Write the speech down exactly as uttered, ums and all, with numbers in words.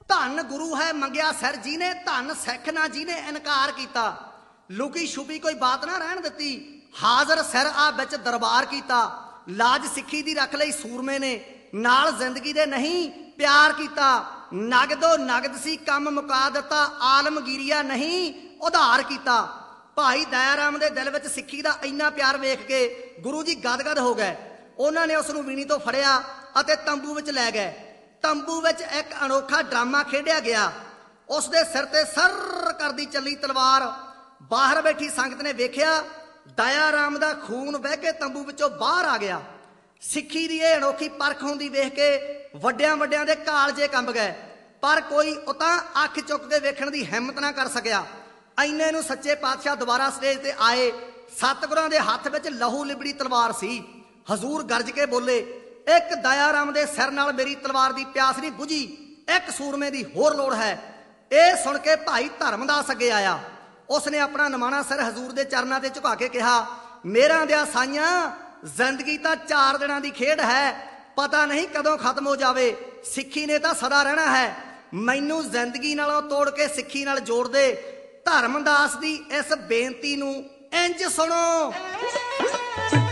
धन गुरु है मंगया सिर जिने, धन सिख ना जिने इनकार किया। लुकी छुपी कोई बात ना रहन दिती, हाजर सिर आ बिच दरबार किया। लाज सिखी दी रख लई सूरमे ने, नाल जिंदगी दे नहीं प्यार किया। नगदो नगद सी कम मुका दिता, आलमगीरिया नहीं उधार किया। भाई दया राम दे दिल विच सिखी दा इन्ना प्यार वेख के गुरु जी गदगद हो गए। उन्होंने उसनूं वीणी तो फड़िया अते तंबू विच लै गए। तंबू विच एक अनोखा ड्रामा खेडिया गया। उसदे सिर ते सर करदी चली तलवार। बाहर बैठी संगत ने वेख्या, दया राम दा खून बह के तंबू विचों बाहर आ गया। सिखी दी ये अनोखी परख होंदी वेख के वड्डियां वड्डियां दे कालजे कंब गए, पर कोई उतां अख चुक के वेखण दी हिम्मत ना कर सकिया। इन्ने नूं सच्चे पातशाह दोबारा स्टेज ते आए। सतगुरां दे हत्थ विच लहू लिबड़ी तलवार सी। हजूर गरज के बोले, एक दया राम दे सिर नाल मेरी तलवार दी प्यास नहीं बुझी, एक सूरमे दी होर लोड़ है। ये सुन के भाई धर्मदास अगे आया। उसने अपना नमाना सिर हजूर दे चरनां ते झुका के कहा, मेरा दिया साइयां, जिंदगी तां चार दिनां दी खेड है, पता नहीं कदों खत्म हो जावे। सिक्खी ने तां सदा रहना है, मैनू जिंदगी नालों तोड़ के सिक्खी नाल जोड़ दे। धर्मदास दी इस बेनती नूं इंज सुनो।